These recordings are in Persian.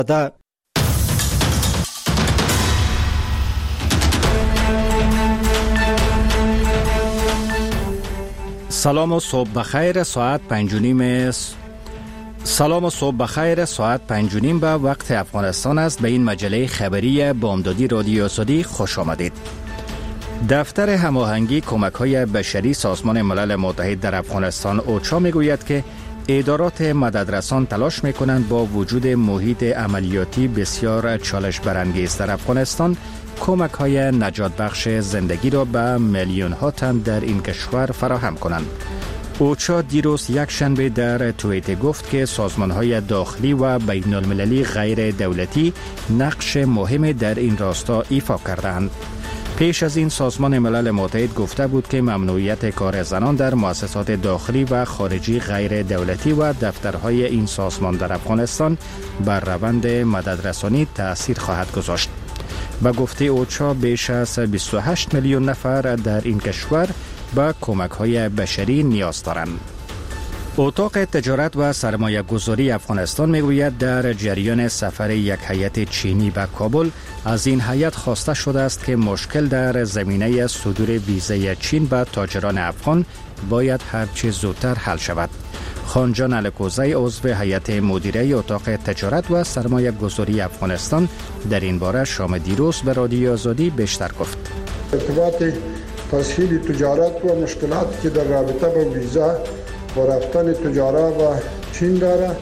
سلام و صبح بخیر. ساعت 5:30 ساعت 5:30 به وقت افغانستان است. به این مجله خبری بامدادی رادیو آزادی خوش آمدید. دفتر هماهنگی کمک‌های بشری سازمان ملل متحد در افغانستان اوچا میگوید که ادارات مددرسان تلاش میکنند با وجود محیط عملیاتی بسیار چالش برانگیز در افغانستان کمک‌های نجات بخش زندگی را به میلیون‌ها تن در این کشور فراهم کنند. اوچا دیروز یک شنبه در توییتر گفت که سازمان‌های داخلی و بین‌المللی غیر دولتی نقش مهمی در این راستا ایفا کردند. پیش از این سازمان ملل متحد گفته بود که ممنوعیت کار زنان در مؤسسات داخلی و خارجی غیر دولتی و دفترهای این سازمان در افغانستان بر روند مددرسانی تأثیر خواهد گذاشت. به گفته اوچا بیش از 28 میلیون نفر در این کشور به کمک‌های بشری نیاز دارند. اتاق تجارت و سرمایه گذاری افغانستان میگوید در جریان سفر یک هیئت چینی به کابل از این هیئت خواسته شده است که مشکل در زمینه صدور ویزای چین به تاجران افغان باید هرچه زودتر حل شود. خانجان الکوزی عضو هیئت مدیره اتاق تجارت و سرمایه گذاری افغانستان در این باره شام دیروز به رادیو آزادی بیشتر گفت. ارتباط تسهیل تجارت و مشکلاتی که در رابطه با ویزا و رفتن تجارت و چین داره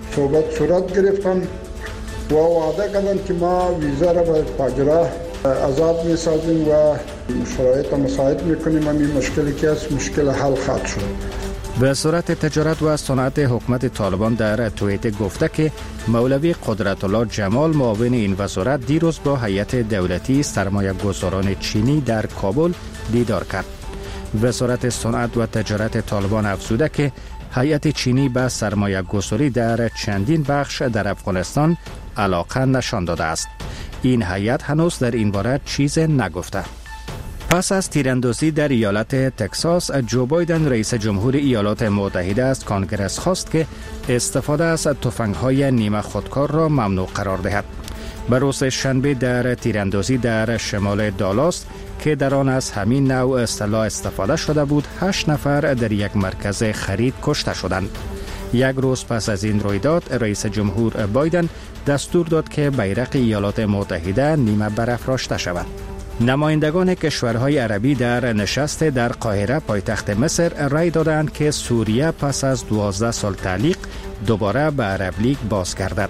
صورت گرفتن و وعده کردن که ما ویزا را به تاجران آزاد می‌سازیم و شرایط مساعد می‌کنیم. این مشکلی که است مشکل حل خواهد شد. وزارت تجارت و صنعت حکومت طالبان در توییتر گفته که مولوی قدرت الله جمال معاون این وزارت دیروز با هیئت دولتی سرمایه گذاران چینی در کابل دیدار کرد. وزارت صنعت و تجارت طالبان افزوده که هیئت چینی به سرمایه گذاری در چندین بخش در افغانستان علاقه نشان داده است. این هیئت هنوز در این باره چیز نگفته. پس از تیراندازی در ایالت تگزاس، جو بایدن رئیس جمهور ایالات متحده از کانگرس خواست که استفاده از تفنگ‌های نیمه خودکار را ممنوع قرار دهد. به روز شنبه در تیراندازی در شمال دالاس که در آن از همین نوع سلاح استفاده شده بود، 8 نفر در یک مرکز خرید کشته شدند. یک روز پس از این رویداد، رئیس جمهور بایدن دستور داد که بیرق ایالات متحده نیمه برافراشته شود. نمایندگان کشورهای عربی در نشست در قاهره پایتخت مصر رأی دادند که سوریه پس از 12 سال تعلیق دوباره به عرب لیگ بازگردد.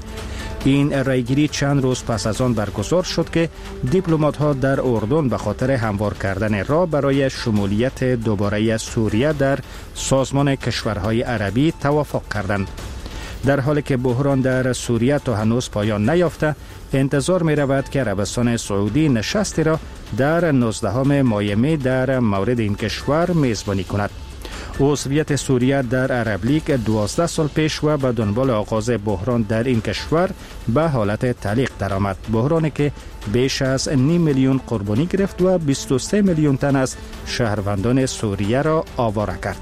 این رأیگیری چند روز پس از آن برگزار شد که دیپلمات‌ها در اردن به خاطر هموار کردن راه برای شمولیت دوباره سوریه در سازمان کشورهای عربی توافق کردند. در حالی که بحران در سوریه تا هنوز پایان نیافته، انتظار می رود که عربستان سعودی نشستی را در 19 مای می در مورد این کشور میزبانی کند. عضویت سوریه در عرب لیگ 12 سال پیش و به دنبال آغاز بحران در این کشور به حالت تعلیق درآمد. بحرانی که بیش از 5 میلیون قربانی گرفت و 23 میلیون تن از شهروندان سوریه را آواره کرد.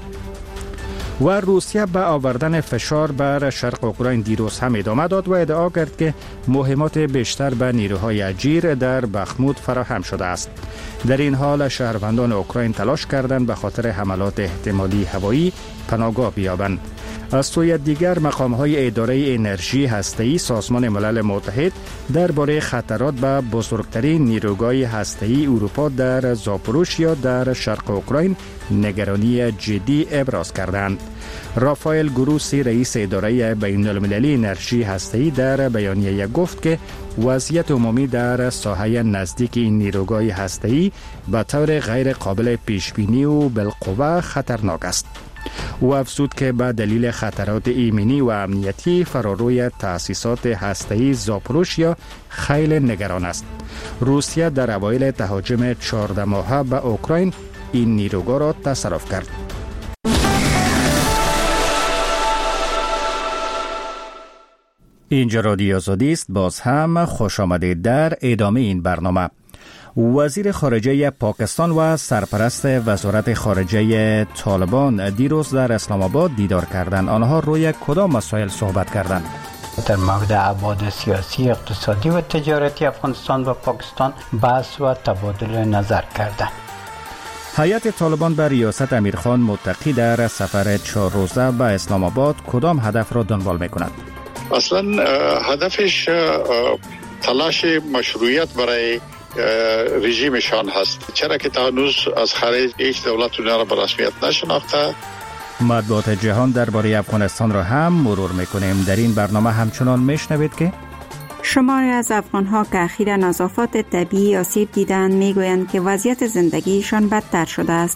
و روسیه به آوردن فشار بر شرق اوکراین دیروز هم ادامه داد و ادعا کرد که مهمات بیشتر به نیروهای اجیر در بخمود فراهم شده است. در این حال شهروندان اوکراین تلاش کردند به خاطر حملات احتمالی هوایی پناهگاه بیابند. از سوی دیگر مقام‌های اداره انرژی هسته‌ای سازمان ملل متحد درباره خطرات به بزرگترین نیروگاه هسته‌ای اروپا در زاپوروژیا در شرق اوکراین نگرانی جدی ابراز کردند. رافائل گروسی رئیس اداره بین‌المللی انرژی هسته‌ای در بیانیه گفت که وضعیت عمومی در ساحه نزدیک این نیروگاه هسته‌ای به طور غیر قابل پیش‌بینی و بالقوه خطرناک است. او افزود که به دلیل خطرات ایمنی و امنیتی فراروی تأسیسات هسته‌ای زاپوروژیا خیلی نگران است. روسیه در اوایل تهاجم 14 ماهه به اوکراین این نیروگاه را تصرف کرد. اینجا رادیو آزادی است. باز هم خوش آمدید در ادامه این برنامه. وزیر خارجه پاکستان و سرپرست وزارت خارجه طالبان دیروز در اسلام آباد دیدار کردند. آنها روی کدام مسائل صحبت کردند؟ در مورد ابعاد سیاسی، اقتصادی و تجارتی افغانستان و پاکستان بحث و تبادل نظر کردند. هیئت طالبان به ریاست امیرخان متقی در سفر 4 روزه به اسلام آباد کدام هدف را دنبال می‌کند؟ اصلا هدفش تلاش مشروعیت برای رژیمشان هست، چرا که تا هنوز از خارج هیچ دولت اونها را به رسمیت نشناخته. مطبوعات جهان درباره افغانستان را هم مرور می‌کنیم. در این برنامه همچنان میشنوید که شماری از افغان‌ها که اخیراً نظافات طبیعی آسیب دیدند میگویند که وضعیت زندگیشان بدتر شده است.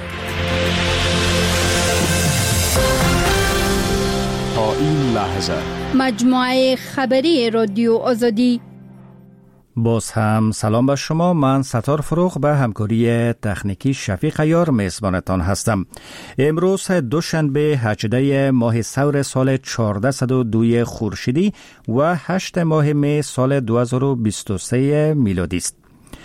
تا این لحظه مجموعه خبری رادیو آزادی. باز هم سلام به شما. من ستار فروغ به همکاری تکنیکی شفیق عیار میزبانتان هستم. امروز دوشنبه 18 ماه ثور سال 1402 خورشیدی و 8 ماه می سال 2023 میلادی است.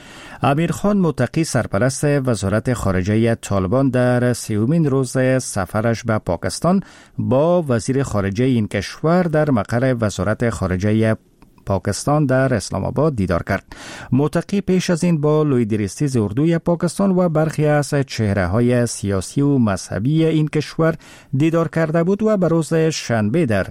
امیرخان متقی سرپرست وزارت خارجه طالبان در 30مین روز سفرش به پاکستان با وزیر خارجه این کشور در مقر وزارت خارجه پاکستان در اسلام آباد دیدار کرد. متقی پیش از این با لویدریستیز اردوی پاکستان و برخی از چهره‌های سیاسی و مذهبی این کشور دیدار کرده بود و به روز شنبه در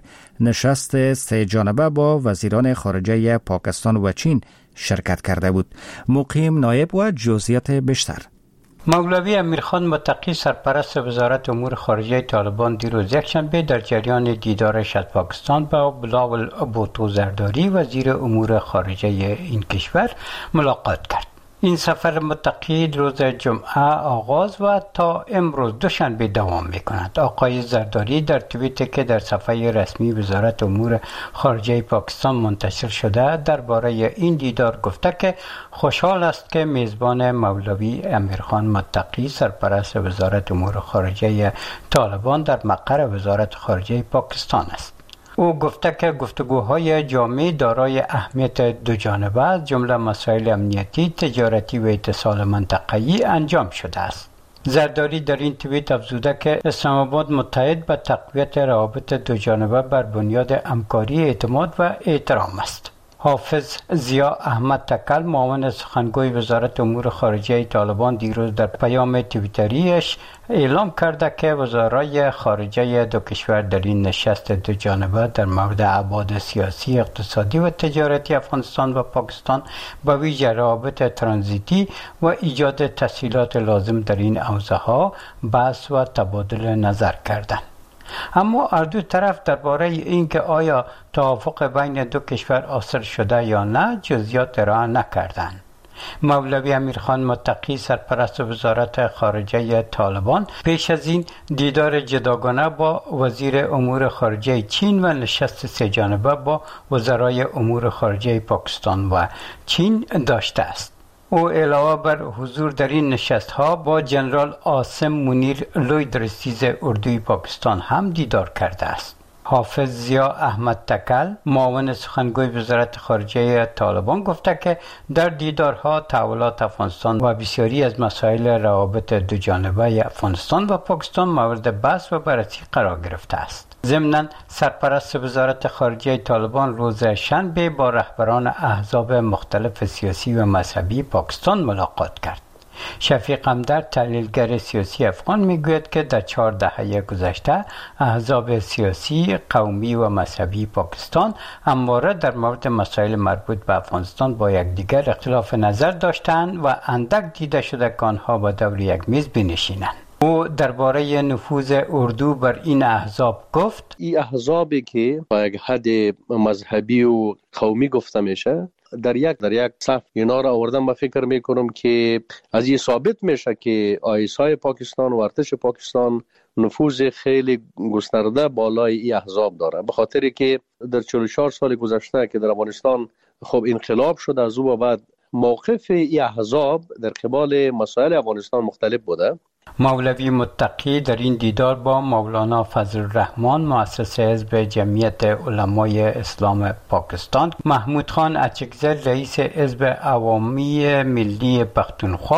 نشست 3 جانبه با وزیران خارجه پاکستان و چین شرکت کرده بود. مقیم نایب و جزئیات بیشتر. مولوی امیرخان متقی سرپرست وزارت امور خارجه طالبان دیروز یکشنبه در جریان دیدارش از پاکستان با بلاول بوتو زرداری وزیر امور خارجه این کشور ملاقات کرد. این سفر متقی روز جمعه آغاز و تا امروز دوشنبه دوام می‌کند. آقای زرداری در توییتی که در صفحه رسمی وزارت امور خارجه پاکستان منتشر شده درباره این دیدار گفته که خوشحال است که میزبان مولوی امیرخان متقی سرپرست وزارت امور خارجه طالبان در مقر وزارت خارجه پاکستان است. او گفته که گفتگوهای جامع دارای اهمیت دوجانبه از جمله مسائل امنیتی، تجارتی و اتصال منطقه‌ای انجام شده است. زرداری در این توییت افزوده که اسلام آباد متحد به تقویت روابط دوجانبه بر بنیاد همکاری، اعتماد و احترام است. حافظ ضیا احمد تکل معاون سخنگوی وزارت امور خارجه طالبان دیروز در پیام توییتریش اعلام کرده که وزرای خارجه دو کشور در این نشست دو جانبه در مورد ابعاد سیاسی، اقتصادی و تجارتی افغانستان و پاکستان به ویژه روابط ترانزیتی و ایجاد تسهیلات لازم در این حوزه‌ها بحث و تبادل نظر کردند. اما هر دو طرف درباره اینکه آیا توافق بین دو کشور حاصل شده یا نه جزئیات ارائه نکردند. مولوی امیرخان متقی سرپرست وزارت خارجه طالبان پیش از این دیدار جداگانه با وزیر امور خارجه چین و نشست 3 جانبه با وزرای امور خارجه پاکستان و چین داشته است. او علاوه بر حضور در این نشست‌ها با جنرال عاصم منیر لویدریستیز اردوی پاکستان هم دیدار کرده است. حافظ ضیا احمد تکل معاون سخنگوی وزارت خارجه طالبان گفته که در دیدارها تحولات افغانستان و بسیاری از مسائل روابط دوجانبه افغانستان و پاکستان مورد بحث و بررسی قرار گرفته است. ضمناً سرپرست وزارت خارجه طالبان روز شنبه با رهبران احزاب مختلف سیاسی و مذهبی پاکستان ملاقات کرد. شفیق همدرد تحلیلگر سیاسی افغان میگوید که در 4 دهه گذشته احزاب سیاسی، قومی و مذهبی پاکستان همواره در مورد مسائل مربوط به افغانستان با یکدیگر اختلاف نظر داشتند و اندک دیده شده که آنها به دور یک میز بنشینند. او درباره نفوذ اردو بر این احزاب گفت: این احزابی که با یک حد مذهبی و قومی گفته میشه در یک صف اینا را آوردن. من فکر میکنم که از این ثابت میشه که آیسای پاکستان و ارتش پاکستان نفوذ خیلی گسترده بالای این احزاب داره، به خاطری که در 44 سال گذشته که در افغانستان خب انقلاب شد، از او بعد موقف این احزاب در قبال مسائل افغانستان مختلف بوده. مولوی متقی در این دیدار با مولانا فضل الرحمن مؤسس حزب جمعیت علمای اسلام پاکستان، محمود خان اچکزر رئیس حزب عوامی ملی پختونخوا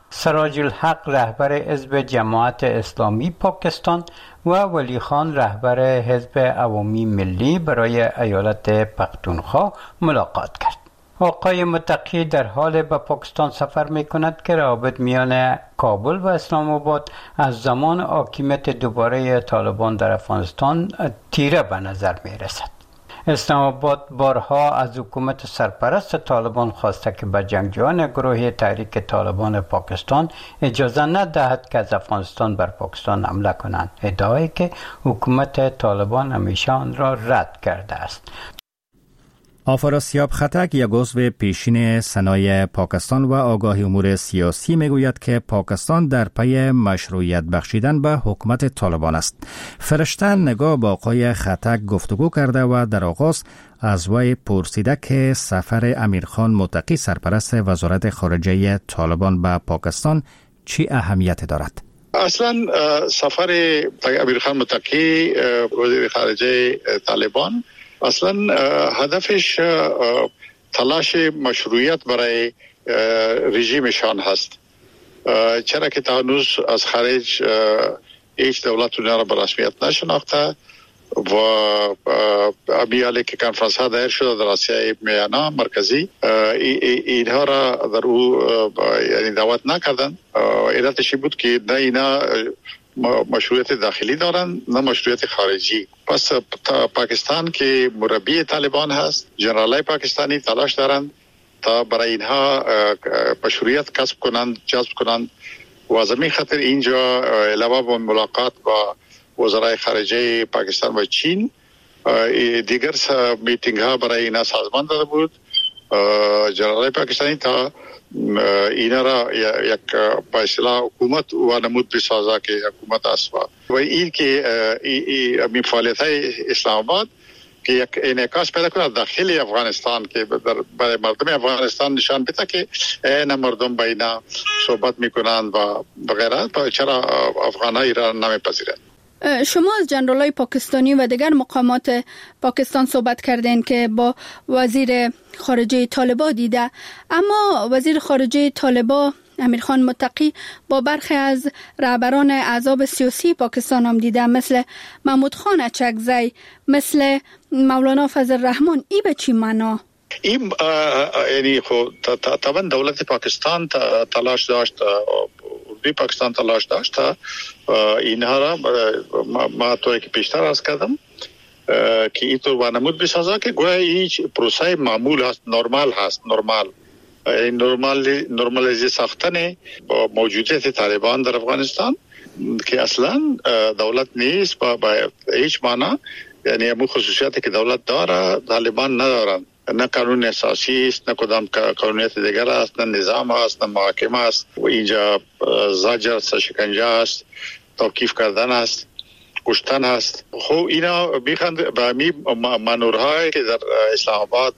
سراج الحق رهبر حزب جماعت اسلامی پاکستان و ولی خان رهبر حزب عوامی ملی برای ایالت پختونخوا ملاقات کرد. آقای متقی در حال به پاکستان سفر می کند که روابط میان کابل و اسلام آباد از زمان حاکمیت دوباره طالبان در افغانستان تیره به نظر می رسد. اسلام آباد بارها از حکومت سرپرست طالبان خواسته که به جنگجویان گروه تحریک طالبان پاکستان اجازه ندهد که از افغانستان بر پاکستان حمله کنند، ادعایی که حکومت طالبان همیشه آن را رد کرده است. آفراسیاب خطک یک عضو پیشین سنای پاکستان و آگاه امور سیاسی میگوید که پاکستان در پی مشروعیت بخشیدن به حکومت طالبان است. فرشته نگاه با آقای خطک گفتگو کرده و در آغاز از وی پرسیده که سفر امیرخان متقی سرپرست وزارت خارجه طالبان به پاکستان چی اهمیت دارد؟ اصلا سفر امیرخان متقی وزیر خارجه طالبان اصلا هدفش تلاش مشروعیت برای رژیمشان هست، چرا که تا هنوز از خارج هیچ دولت اونها را به رسمیت نشناخته و امیالی که کنفرانس ها دایر شده در آسیای میانه مرکزی اینها را در او یعنی دعوت نکردن. علتش بود که نه اینا مشروعیت داخلی دارن نه مشروعیت خارجی. پس پاکستان که مربی طالبان هست، جنرالای پاکستانی تلاش دارند تا برای اینها مشروعیت کسب کنند، جذب کنند و از همین خاطر اینجا علاوه بر ملاقات با وزرای خارجه پاکستان و چین دیگر میتینگ ها برای اینا سازمان داده بود. جنرالای پاکستانی تا اینا را یک به اصطلاح حکومت و نمود بسازه که حکومت است و این که این فعالیت های اسلام آباد که یک انعکاس پیدا کنه داخل افغانستان که برای مردم افغانستان نشان بده که نه مردم با اینا صحبت میکنند و غیره، چرا افغانای را نمیپذیرند. شما از جنرالای پاکستانی و دیگر مقامات پاکستان صحبت کردین که با وزیر خارجه طالبان دیده، اما وزیر خارجه طالبان امیرخان متقی با برخی از رهبران احزاب سیاسی پاکستان هم دیده، مثل محمود خان اچکزی، مثل مولانا فضل الرحمن. ای به چی معنا؟ این یعنی خب طبعا دولت پاکستان تلاش داشت، پاکستان تلاش داشت اینها را ما توی که پیشتر از کردم که اینطور وانمود بسازه که گویا هیچ پروسه معمول هست، نرمال هست، نرمالیزی ساختن با موجودیت طالبان در افغانستان که اصلا دولت نیست با هیچ معنا، یعنی همون خصوصیاتی که دولت داره طالبان ندارن، نه قانون اساسی است، نه کدام قانونیت دیگر است، نه نظام است، نه محاکمه است و اینجا زجر است، شکنجه است، توقیف کردن است، کشتن است. خب اینا میخوند به می منورهای که در اسلام آباد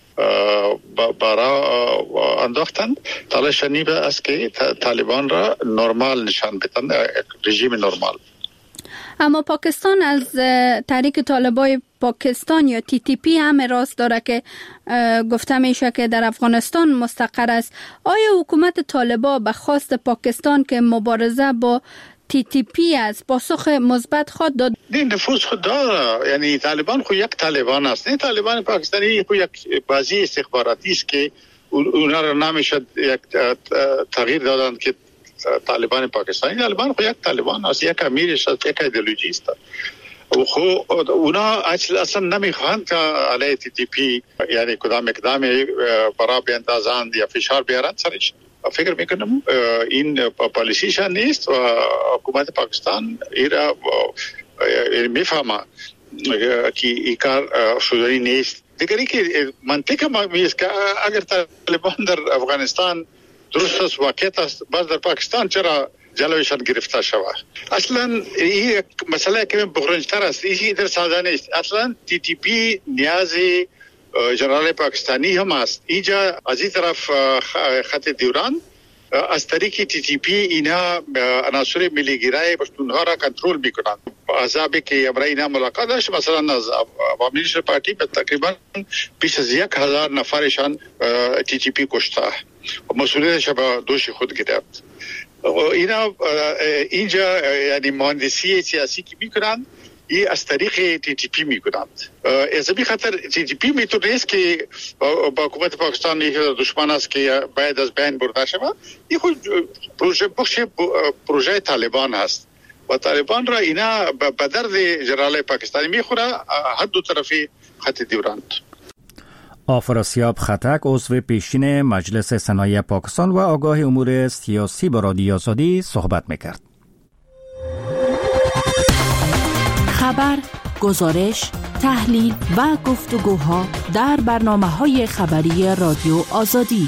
برای انداختن تلاش نیبه است که طالبان را نرمال نشان بدن، رژیم نرمال. اما پاکستان از تحریک طالبان پاکستان یا TTP هم راست داره که گفته میشه که در افغانستان مستقر است. آیا حکومت طالبان به خواست پاکستان که مبارزه با TTP از پاسخ مثبت خود داد؟ این نفوذ خود داره، یعنی طالبان خود یک طالبان است، نه طالبان پاکستانی خود یک بازی استخباراتی است که اونا را نمیشه یک تغییر دادند که طالبان پاکستانی. طالبان خود یک طالبان است، یک امیرش است، یک ایدئولوژی است و خب اونا اصلا نمیخواهند که علیه TTP یعنی کدام اقدامی برای بیاندازند یا فشار بیارند سرش. فکر میکنم این پالیسیشان نیست و حکومت پاکستان ایرا میفهمه که این کار شدنی نیست. دیگری که منطقه ما میست که اگر طالبان در افغانستان درست است، واقعیت است، باز در پاکستان چرا جلویشان گرفته شود؟ اصلا این مسئله که بغرنجتر است، این در ساده نیست. اصلا TTP نیازی جنرال پاکستانی هم است. اینجا از این طرف خط دیوران از طریق TTP اینا عناصر ملی‌گرای پشتونها را کنترل میکنند. احزابی که برای اینا ملاقات داشت، مثلا از عوامی نشر پارتی به تقریبا بیش از 1000 نفرشان TTP کشته و مسئولیتش به دوش خود گرفت. اینا اینجا یعنی مهندسی سیاسی که میکنند ای از طریق TTP میکنند. از این خاطر TTP میتونه است که با حکومت پاکستان یک دشمن است که باید از بین برده شود. این خود پروژه طالبان هست و طالبان را اینا به درد جنرال پاکستانی میخوره، هر دو طرفی خط دیورند. آفراسیاب خطک عضو پیشین مجلس صنایع پاکستان و آگاه امور سیاسی با رادیو آزادی صحبت میکرد. خبر، گزارش، تحلیل و گفتگوها در برنامه‌های خبری رادیو آزادی.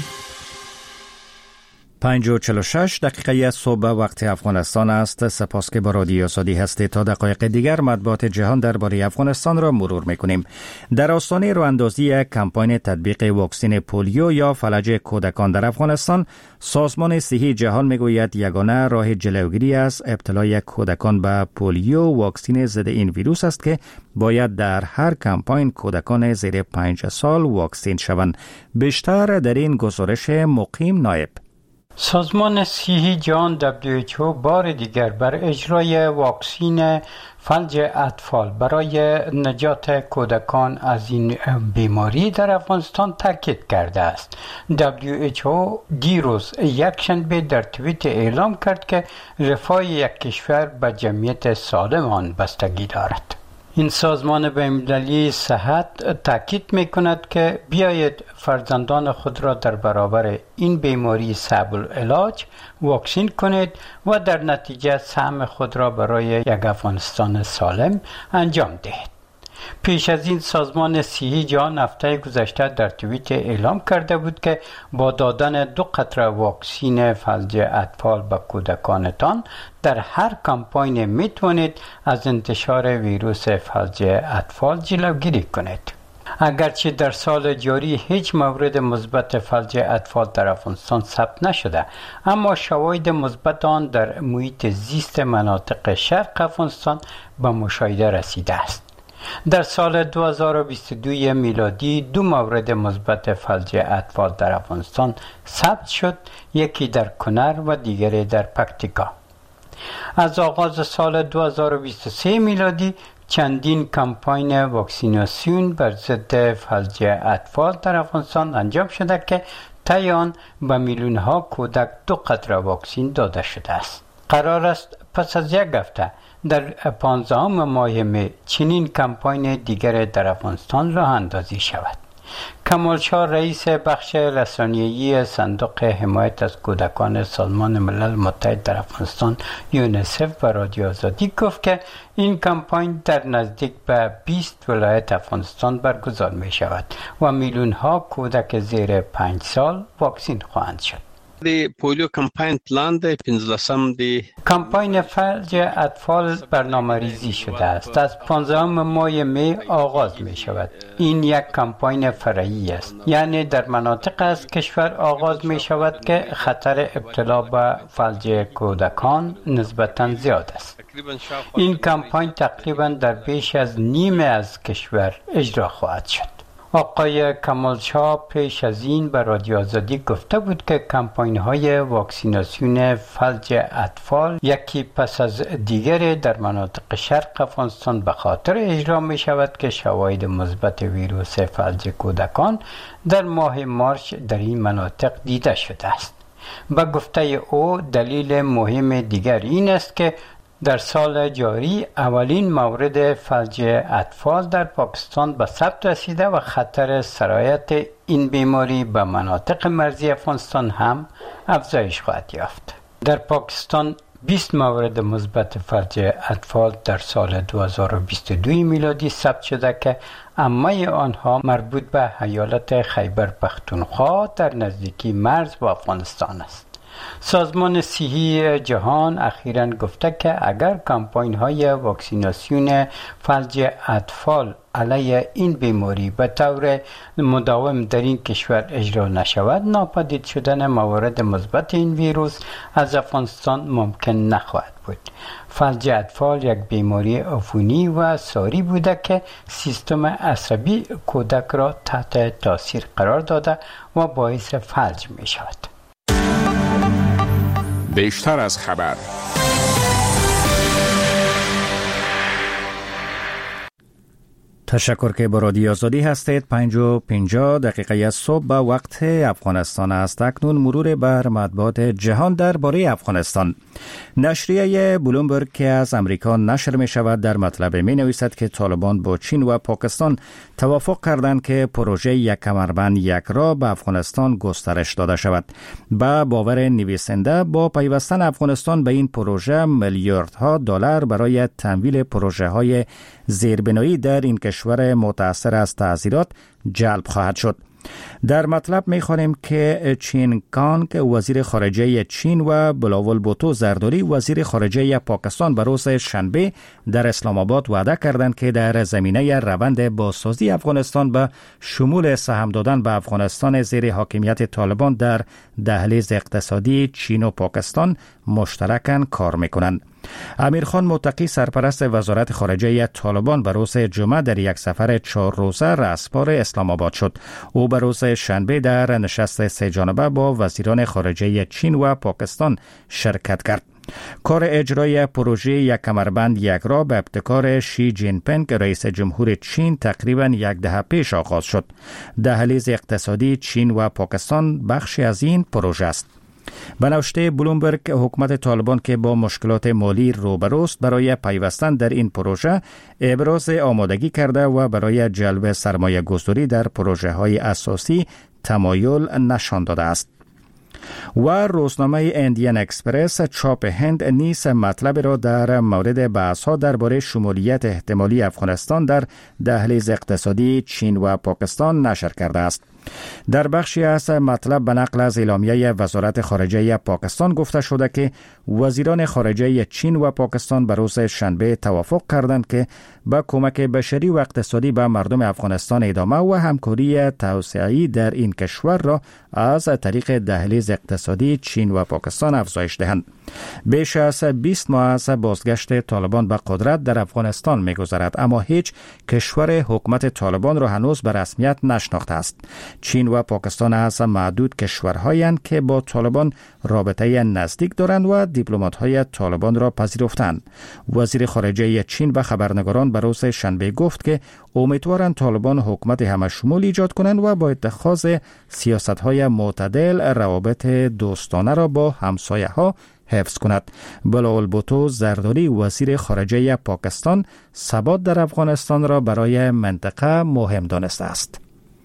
5:46 دقیقه صبح وقت افغانستان است. سپاس که با رادیو آزادی هستید. تا دقایق دیگر مطبوعات جهان درباره افغانستان را مرور میکنیم. در آستانه راهاندازی کمپاین تطبیق واکسن پولیو یا فلج کودکان در افغانستان، سازمان صحی جهان میگوید یگانه راه جلوگیری از ابتلای کودکان به پولیو واکسن ضد این ویروس است که باید در هر کمپاین کودکان زیر 5 سال واکسن شوند. بیشتر در این گزارش مقیم نایب. سازمان صحی جهان WHO بار دیگر بر اجرای واکسن فلج اطفال برای نجات کودکان از این بیماری در افغانستان تاکید کرده است. WHO دیروز یکشنبه در توییت اعلام کرد که رفاه یک کشور به جمعیت سالم آن بستگی دارد. این سازمان بین‌المللی صحت تاکید می‌کند که بیایید فرزندان خود را در برابر این بیماری صعب العلاج واکسین کنید و در نتیجه سهم خود را برای یک افغانستان سالم انجام دهید. پیش از این سازمان صحی جهان هفته گذشته در توییت اعلام کرده بود که با دادن 2 قطره واکسن فلج اطفال به کودکانتان در هر کمپاین میتوانید از انتشار ویروس فلج اطفال جلوگیری کنید. اگرچه در سال جاری هیچ مورد مثبت فلج اطفال در افغانستان ثبت نشده، اما شواهد مثبت آن در محیط زیست مناطق شرق افغانستان به مشاهده رسیده است. در سال 2022 میلادی 2 مورد مثبت فلج اطفال در افغانستان ثبت شد، یکی در کنر و دیگری در پکتیکا. از آغاز سال 2023 میلادی چندین کمپاین واکسیناسیون بر ضد فلج اطفال در افغانستان انجام شده که طی آن به میلیون‌ها کودک 2 قطره واکسن داده شده است. قرار است پس از یک هفته در 15 ماه می چنین کمپاین دیگر در افغانستان راه اندازی شود. کمال شاه رئیس بخش رسانه‌ای صندوق حمایت از کودکان سازمان ملل متحد در افغانستان یونیسف و رادیو آزادی گفت که این کمپاین در نزدیک به 20 ولایت افغانستان برگزار می شود و میلیون ها کودک زیر 5 سال واکسین خواهند شد. د پولیو کمپاین پلان د 15 دی کمپاین فلج اطفال برنامه ریزی شده است. از 15 ماه می آغاز می شود. این یک کمپاین فرعی است، یعنی در مناطق از کشور آغاز می شود که خطر ابتلا به فلج کودکان نسبتاً زیاد است. این کمپاین تقریباً در بیش از نیمه از کشور اجرا خواهد شد. آقای کمال شاه پیش از این به رادیو آزادی گفته بود که کمپاین‌های واکسیناسیون فلج اطفال یکی پس از دیگری در مناطق شرق افغانستان به خاطر اجرا می شود که شواهد مثبت ویروس فلج کودکان در ماه مارس در این مناطق دیده شده است. به گفته او دلیل مهم دیگر این است که در سال جاری اولین مورد فلج اطفال در پاکستان به ثبت رسیده و خطر سرایت این بیماری به مناطق مرزی افغانستان هم افزایش خواهد یافت. در پاکستان 20 مورد مثبت فلج اطفال در سال 2022 میلادی ثبت شده که عمه آنها مربوط به ایالت خیبر پختونخوا در نزدیکی مرز با افغانستان است. سازمان صحی جهان اخیراً گفته که اگر کمپاین های واکسیناسیون فلج اطفال علیه این بیماری به طور مداوم در این کشور اجرا نشود، ناپدید شدن موارد مثبت این ویروس از افغانستان ممکن نخواهد بود. فلج اطفال یک بیماری عفونی و ساری بوده که سیستم عصبی کودک را تحت تاثیر قرار داده و باعث فلج می شود. بیشتر از خبر. تشکر که با رادیو آزادی هستید. 5:50 صبح به وقت افغانستان است. اکنون مرور بر مطبوعات جهان درباره افغانستان. نشریه بلومبرگ که از امریکا نشر می شود در مطلب می نویسد که طالبان با چین و پاکستان توافق کردند که پروژه یک کمربند یک راه به افغانستان گسترش داده شود. با باور نویسنده با پیوستن افغانستان به این پروژه میلیاردها دلار برای تمویل پروژه های زیربنایی در این کشور متأثر از تعذیرات جلب خواهد شد. در مطلب می‌خوانیم که چین کانگ وزیر خارجه چین و بلاول بوتو زرداری وزیر خارجه پاکستان به روز شنبه در اسلام آباد وعده کردند که در زمینه روند بازسازی افغانستان به شمول سهم دادن به افغانستان زیر حاکمیت طالبان در دهلیز اقتصادی چین و پاکستان مشترکاً کار می‌کنند. امیرخان متقی سرپرست وزارت خارجه طالبان به روز جمعه در یک سفر 4 روزه رسپار اسلام آباد شد. او به روز شنبه در نشست 3 جانبه با وزیران خارجه چین و پاکستان شرکت کرد. کار اجرای پروژه یک کمربند یک راه به ابتکار شی جین پینگ رئیس جمهور چین تقریباً یک دهه پیش آغاز شد. دهلیز اقتصادی چین و پاکستان بخشی از این پروژه است. به نوشته بلومبرگ حکومت طالبان که با مشکلات مالی روبروست برای پیوستن در این پروژه ابراز آمادگی کرده و برای جلب سرمایه گذاری در پروژه های اساسی تمایل نشان داده است. و روزنامه اندین اکسپرس چاپ هند نیز مطلب را در مورد بحث ها درباره شمولیت احتمالی افغانستان در دهلیز اقتصادی چین و پاکستان نشر کرده است. در بخشی از مطلب به نقل از اعلامیه وزارت خارجه پاکستان گفته شده که وزیران خارجه چین و پاکستان به روز شنبه توافق کردند که با کمک بشری و اقتصادی به مردم افغانستان ادامه و همکاری توسعه‌ای در این کشور را از طریق دهلیز اقتصادی چین و پاکستان افزایش دهند. بیش از 20 ماه از بازگشت طالبان به قدرت در افغانستان می‌گذرد، اما هیچ کشور حکومت طالبان را هنوز به رسمیت نشناخته است. چین و پاکستان از معدود کشورهایند که با طالبان رابطه نزدیک دارند و دیپلمات‌های طالبان را پذیرفتند. وزیر خارجه چین به خبرنگاران به روز شنبه گفت که امیدوارند طالبان حکومت همه‌شمول ایجاد کنند و با اتخاذ سیاست‌های معتدل روابط دوستانه را با همسایه‌ها حفظ کند. بلاول بوتو زرداری وزیر خارجه پاکستان ثبات در افغانستان را برای منطقه مهم دانسته است.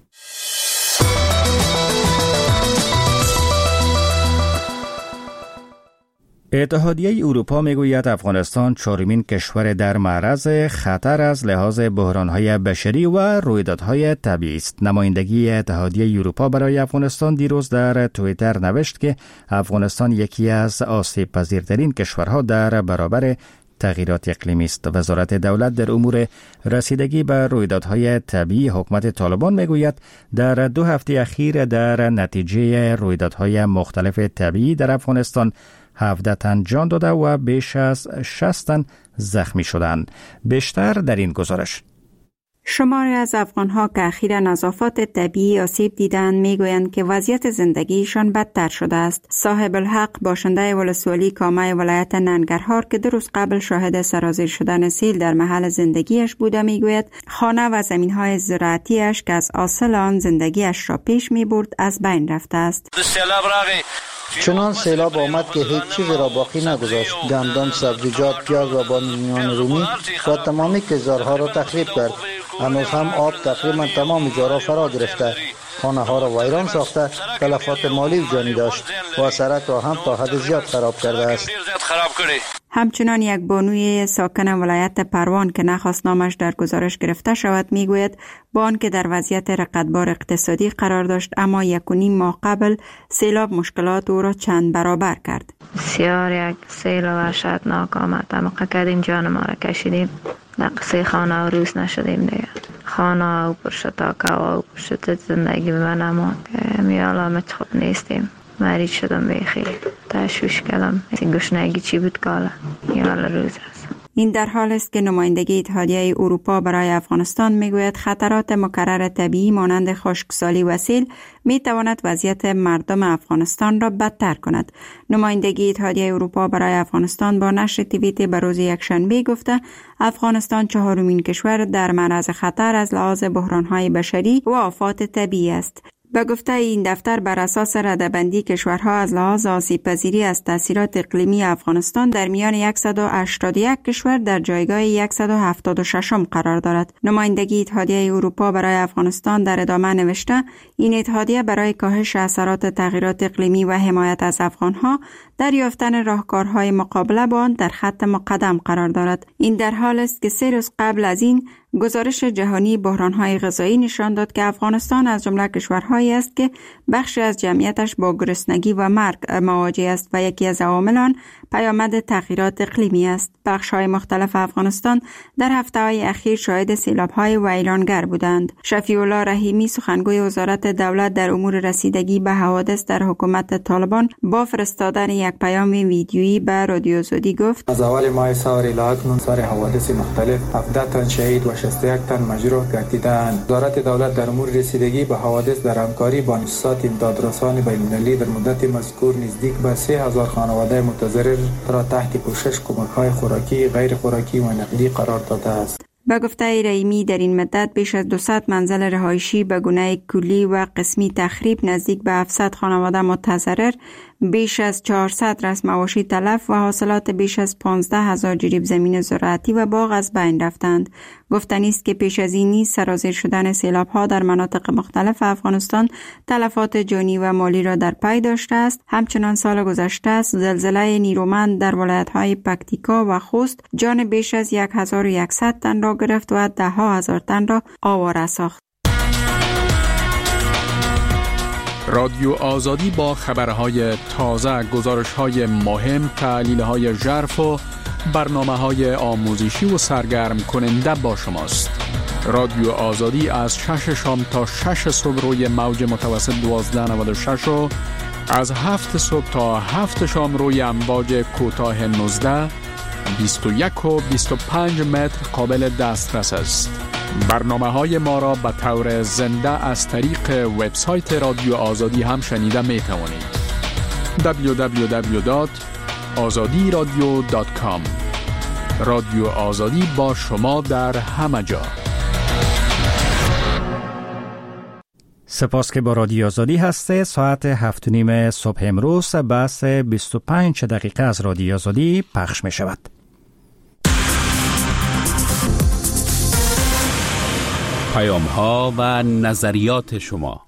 اتحادیه اروپا میگوید افغانستان چهارمین کشور در معرض خطر از لحاظ بحران‌های بشری و رویدادهای طبیعی است. نمایندگی اتحادیه اروپا برای افغانستان دیروز در توییتر نوشت که افغانستان یکی از آسیب پذیرترین کشورها در برابر تغییرات اقلیمی است. وزارت دولت در امور رسیدگی به رویدادهای طبیعی حکومت طالبان میگوید در 2 هفته اخیر در نتیجه رویدادهای مختلف طبیعی در افغانستان 17 تن جان داده و بیش از 60 تن زخمی شدند. بیشتر در این گزارش. شماری از افغان‌ها که اخیراً از آفات طبیعی آسیب دیدند میگویند که وضعیت زندگیشان بدتر شده است. صاحب الحق باشنده ولسوالی کامه ولایت ننگرهار که 2 روز قبل شاهد سرازیر شدن سیل در محل زندگیش بوده میگوید خانه و زمین‌های زراعتیش که از حاصل آن زندگیش را پیش می‌برد از بین رفته است. چنان سیلاب آمد که هیچ چیز را باقی نگذاشت. گندم، سبزیجات، پیاز و بانیان رومی و تمامی کشاورزها را تخریب کرد. هنوز هم آب تقریبا تمام جا را فرا گرفته. خانه ها را ویران ساخته، تلفات مالی و جانی داشت و سرک را هم تا حد زیاد خراب کرده است. خراب کردی. همچنان یک بانوی ساکن ولایت پروان که نخواست نامش در گزارش گرفته شود میگوید با آنکه در وضعیت رقتبار اقتصادی قرار داشت اما 1.5 ماه قبل سیلاب مشکلات او را چند برابر کرد. بسیار یک سیل وحشتناک آمد. موقع کردیم جان ما را کشیدیم. در قصه خانه و روز نشدیم دیگه. خانه او پرشد تا کوا او پرشد زندگی به من اماد. میالامت خوب نیستیم. مریض شدم بخیر. تشویش کردم. گشنگی چی بود کالا. یال روز است. این در حال است که نمایندگی اتحادیه اروپا برای افغانستان میگوید خطرات مکرر طبیعی مانند خشکسالی و سیل میتواند وضعیت مردم افغانستان را بدتر کند. نمایندگی اتحادیه اروپا برای افغانستان با نشر توییت به روز یکشنبه گفته افغانستان 4مین کشور در معرض خطر از لحاظ بحران‌های بشری و آفات طبیعی است. به گفته این دفتر بر اساس رده‌بندی کشورها از لحاظ آسیب‌پذیری از تاثیرات اقلیمی افغانستان در میان 181 کشور در جایگاه 176م قرار دارد. نمایندگی اتحادیه اروپا برای افغانستان در ادامه نوشته این اتحادیه برای کاهش اثرات تغییرات اقلیمی و حمایت از افغانها در یافتن راهکارهای مقابله با آن در خط مقدم قرار دارد. این در حال است که 3 روز قبل از این گزارش جهانی بحران‌های غذایی نشان داد که افغانستان از جمله کشورهایی است که بخشی از جمعیتش با گرسنگی و مرگ مواجه است و یکی از عوامل آن پیامد تغییرات اقلیمی است. بخش‌های مختلف افغانستان در هفته‌های اخیر شاهد سیلاب‌های ویرانگر بودند. شفیع الله رحیمی سخنگوی وزارت دولت در امور رسیدگی به حوادث در حکومت طالبان با فرستادن یک پیام ویدیویی به رادیو آزادی گفت: از اول ماه سال الی اکنون سر حوادث مختلف 17 تن شهید و 61 تن مجروح گردیدند. وزارت دولت در امور رسیدگی به حوادث در همکاری با مؤسسات امدادرسان بین‌المللی در مدت مذکور نزدیک به 3000 خانواده متضرر را تحت پوشش کمک‌های خوراکی، غیر خوراکی و نقدی قرار داده است. به گفته رحیمی در این مدت بیش از 200 منزل رهایشی به گونه کلی و قسمی تخریب، نزدیک به 700 خانواده متضرر، بیش از 400 رأس مواشی تلف و حاصلات بیش از 15,000 جریب زمین زراعتی و باغ از بین رفتند. گفتنی است که پیش از این نیز سرازیر شدن سیلاب‌ها در مناطق مختلف افغانستان تلفات جانی و مالی را در پی داشته است. همچنان سال گذشته زلزله نیرومند در ولایت‌های پکتیکا و خوست جان بیش از 1100 تن را گرفت و 10,000 تن را آواره ساخت. رادیو آزادی با خبرهای تازه، گزارش‌های مهم، تحلیل‌های ژرف و برنامه‌های آموزشی و سرگرم کننده با شماست. رادیو آزادی از 6 شام تا 6 صبح روی موج متوسط 1296 و از 7 صبح تا 7 شام روی امواج کوتاه 19، 21 و 25 متر قابل دسترس است. برنامه‌های ما را به طور زنده از طریق وبسایت رادیو آزادی هم شنیده می توانید. www.azadiradio.com. رادیو آزادی با شما در همه جا. سپاس که با رادیو آزادی هسته. ساعت 7:30 صبح امروز بحث 25 دقیقه از رادیو آزادی پخش می شود. پیام ها و نظریات شما.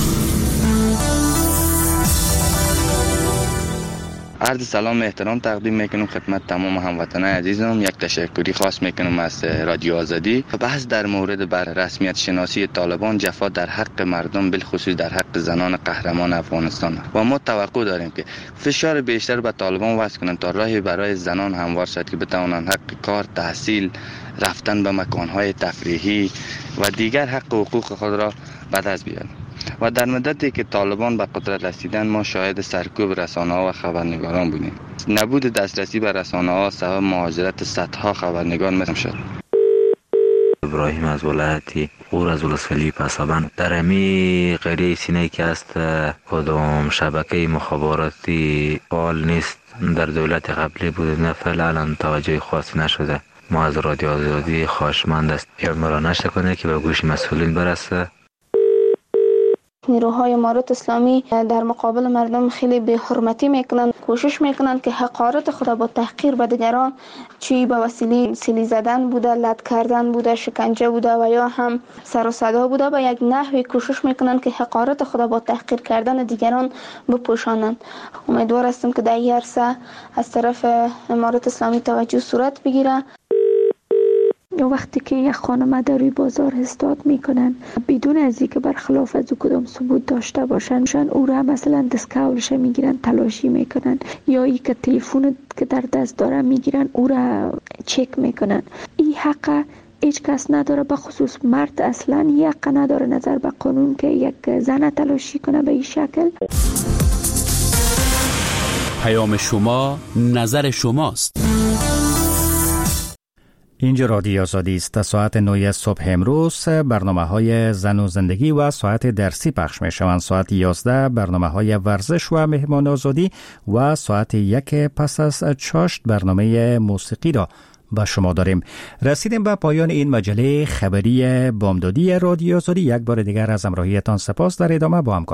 عرض سلام احترام تقدیم میکنم خدمت تمام هموطنان عزیزم. یک تشکری خاص میکنم از رادیو آزادی. بحث در مورد بر رسمیت شناسی طالبان، جفا در حق مردم، بالخصوص در حق زنان قهرمان افغانستان و ما توقع داریم که فشار بیشتر به طالبان وضع کنند تا راهی برای زنان هموار شد که بتوانند حق کار، تحصیل، رفتن به مکانهای تفریحی و دیگر حق و حقوق خود را به دست بیارند. و در مدتی که طالبان به قدرت رسیدن ما شاهد سرکوب رسانه‌ها و خبرنگاران بودیم. نبود دسترسی به رسانه‌ها سبب مهاجرت صدها خبرنگار شد. ابراهیم از ولایتی غور از ولسوالی پسابند. در امی قریه سینه که است کدام شبکه مخابراتی فعال نیست. در دولت قبلی بود، نه فعلا توجه خاصی نشده. ما از رادیو آزادی خواهشمند است پیام را نشر کنه که به گوش مسئولین برسه. نیروهای امارت اسلامی در مقابل مردم خیلی بی‌حرمتی میکنن، کوشش میکنن که حقارت خود با تحقیر به دیگران، چی به وسیله سیلی زدن بوده، لط کردن بوده، شکنجه بوده و یا هم سر و صدا بوده، به یک نحوی کوشش میکنن که حقارت خود با تحقیر کردن دیگران بپوشانند. امیدوار هستم که در این عرصه از طرف امارت اسلامی توجه صورت بگیره. وقتی که یک خانم در روی بازار استاد میکنن بدون از اینکه برخلاف از کدام ثبوت داشته باشن، او را مثلا دستکولش میگیرن، تلاشی میکنن، یا ای که تلفن که در دست داره میگیرن او را چک میکنن. این حق هیچ کس نداره، به خصوص مرد اصلا یک حق نداره نظر به قانون که یک زن تلاشی کنه به این شکل. پیام شما نظر شماست. اینجا رادیو آزادی است. ساعت 9 صبح امروز برنامه‌های زن و زندگی و ساعت درسی پخش می‌شوند. ساعت 11 برنامه‌های ورزش و مهمان آزادی و ساعت 1 پس از چاشت برنامه موسیقی را با شما داریم. رسیدیم به پایان این مجله خبری بامدادی رادیو آزادی. یک بار دیگر از همراهیتان سپاس. در ادامه با هم